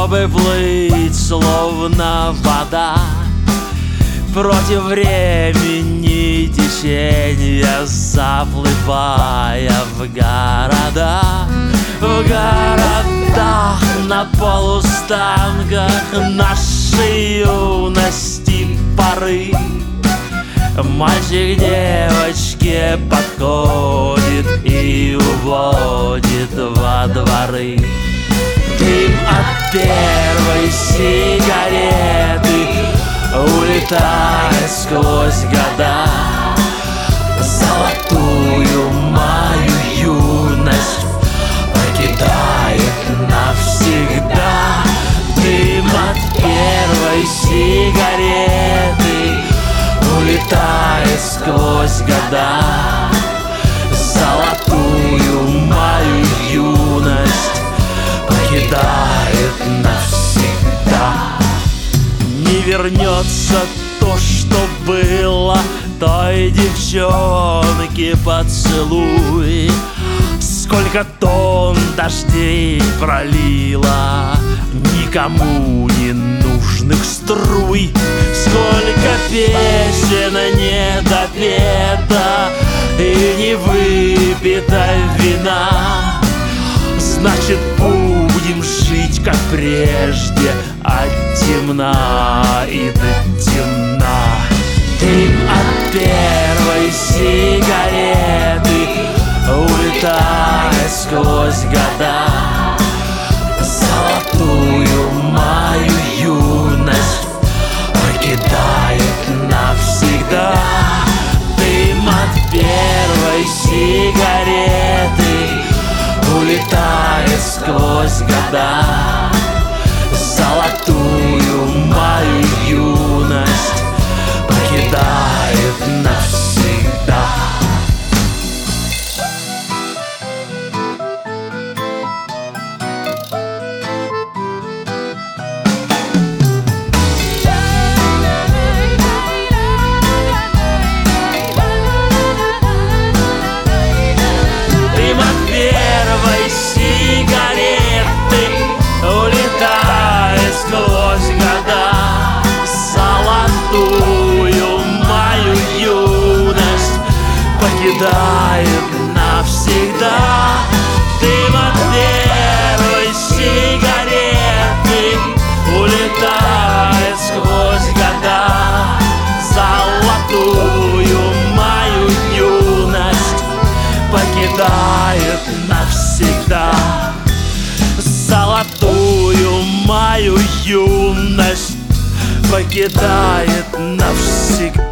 чтобы плыть, словно вода, против времени течения, заплывая в города. В городах, на полустанках нашей юности поры мальчик девочке подходит и уводит во дворы. Дым от первой сигареты улетает сквозь года, золотую мою юность покидает навсегда. Дым от первой сигареты улетает сквозь года, золотую мою юность покидает навсегда. Не вернется то, что было, той девчонке поцелуй. Сколько тонн дождей пролила никому не нужных струй, сколько песен не допета и не выпита вина. Значит, будем жить как прежде, от темна и до темна. Дым от первой сигареты улетает сквозь года, золотую мою юность покидает навсегда. Дым от первой сигареты улетает сквозь года, золотую мою юность покидает навсегда. Дым от первой сигареты улетает сквозь года, золотую мою юность покидает навсегда. Дым от первой сигареты улетает сквозь года, золотую мою юность покидает навсегда. Золотую мою юность покидает навсегда.